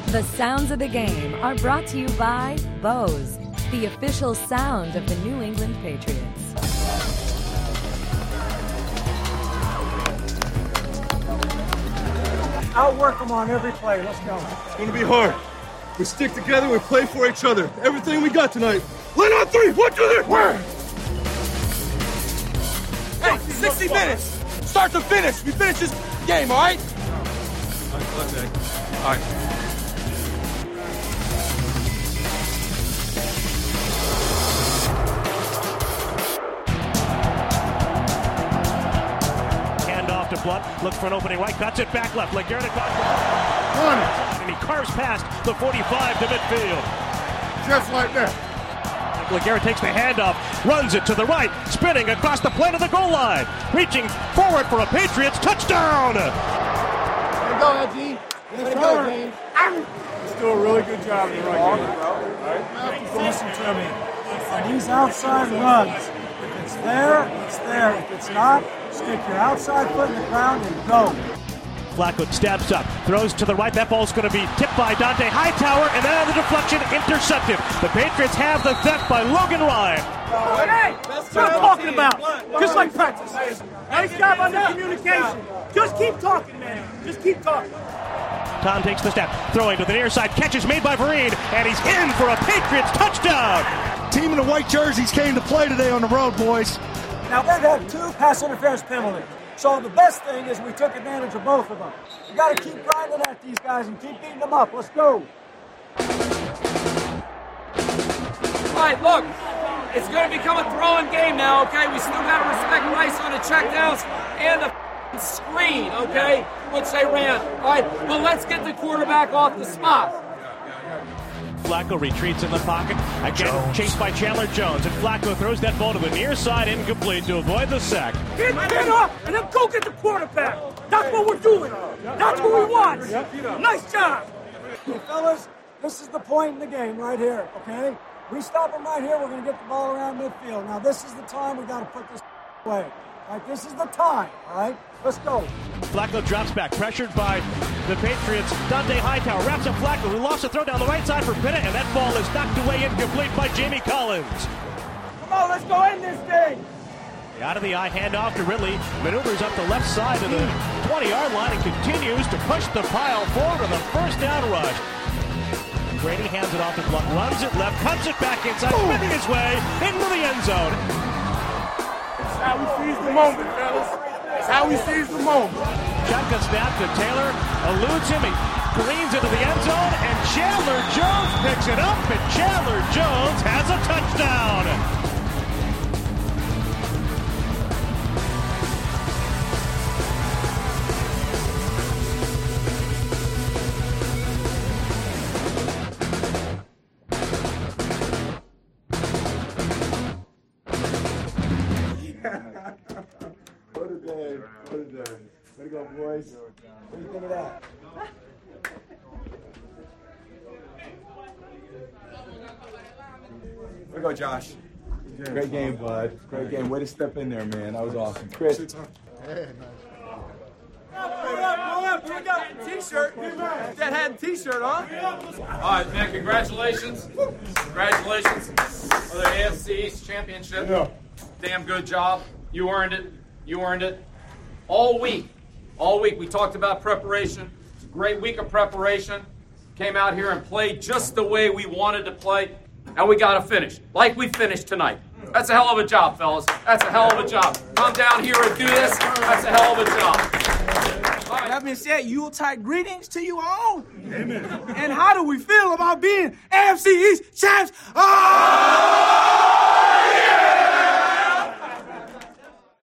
The sounds of the game are brought to you by Bose, the official sound of the New England Patriots. Outwork them on every play. Let's go. It's going to be hard. We stick together, we play for each other. Everything we got tonight. Line on three. 1, 2, 3. Where? Hey, 60 minutes. Start to finish. We finish this game, all right? Okay. All right. To Blunt, looks for an opening right, cuts it back left. LeGarrette across and he carves past the 45 to midfield. Just like that. LeGarrette takes the handoff, runs it to the right, spinning across the plane of the goal line, reaching forward for a Patriots touchdown. There you go, LG. Let's go, James. Let's do a really good job in the right game. Now, listen to me. On these outside runs, if it's there, it's there. If it's not, stick your outside foot in the ground and go. Flacco steps up, throws to the right. That ball's going to be tipped by Dante Hightower, and then on the deflection, intercepted. The Patriots have the theft by Logan Ryan. Hey, that's what I'm talking about. Just like practice. Nice job on the communication. Just keep talking, man. Just keep talking. Tom takes the step, throwing to the near side. Catch is made by Vereen, and he's in for a Patriots touchdown. Team in the white jerseys came to play today on the road, boys. Now, they've had 2 pass interference penalties. So the best thing is we took advantage of both of them. You got to keep grinding at these guys and keep beating them up. Let's go. All right, look. It's going to become a throwing game now, okay? We still got to respect Rice on the checkdowns and the screen, okay, which they ran. All right, but let's get the quarterback off the spot. Flacco retreats in the pocket. Again, chased by Chandler Jones. And Flacco throws that ball to the near side, incomplete to avoid the sack. Get up and then go get the quarterback. That's what we're doing. That's what we want. Nice job. Hey, fellas, this is the point in the game right here, okay? We stop them right here, we're going to get the ball around midfield. Now, this is the time we got to put this away. All right, this is the time, all right? Let's go. Flacco drops back, pressured by the Patriots. Dante Hightower wraps up Flacco, who lost a throw down the right side for Bennett, and that ball is knocked away incomplete by Jamie Collins. Come on, let's go in this thing. Out of the eye, handoff to Ridley. Maneuvers up the left side of the 20-yard line and continues to push the pile forward on the first down rush. Brady hands it off to Blunt, runs it left, cuts it back inside, spinning his way into the end zone. That's how we seize the moment, fellas. That's how we seize the moment. Shotgun snap to Taylor, eludes him, he careens into the end zone, and Chandler Jones picks it up, and Chandler Jones has a touchdown. What a day. What a day. Way to go, boys. What do you think of that? Way to go, Josh. Great game, bud. Great game. Way to step in there, man. That was awesome. Chris. We got a t-shirt. That had a t-shirt on. All right, man, congratulations. Congratulations on the AFC East Championship. Yeah. Damn good job. You earned it. You earned it. All week we talked about preparation. Great week of preparation. Came out here and played just the way we wanted to play. And we got to finish like we finished tonight. That's a hell of a job, fellas. That's a hell of a job. Come down here and do this. That's a hell of a job. Right. That being said, Yuletide greetings to you all. Amen. And how do we feel about being AFC East champs? Oh!